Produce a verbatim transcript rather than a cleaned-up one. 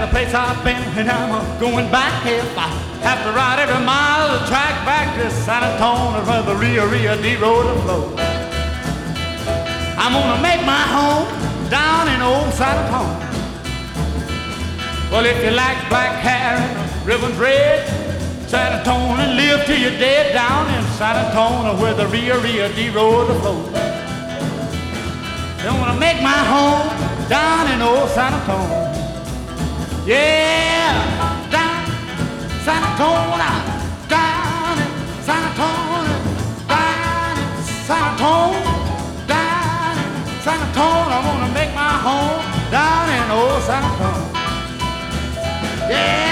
the place I've been, and I'm going back if I have to ride every mile of the track back to San Antonio where the Rio Rio D road flows. I'm gonna make my home down in old San Antonio. Well, if you like black hair and the ribbons red, San Antonio, live till you're dead down in San Antonio where the Rio Rio D road flows. I'm gonna make my home down in old San Antonio. Yeah, down San Antonio, down in San Antonio, down in San Antonio, down in San Antonio. I'm gonna make my home down in old San Antonio. Yeah.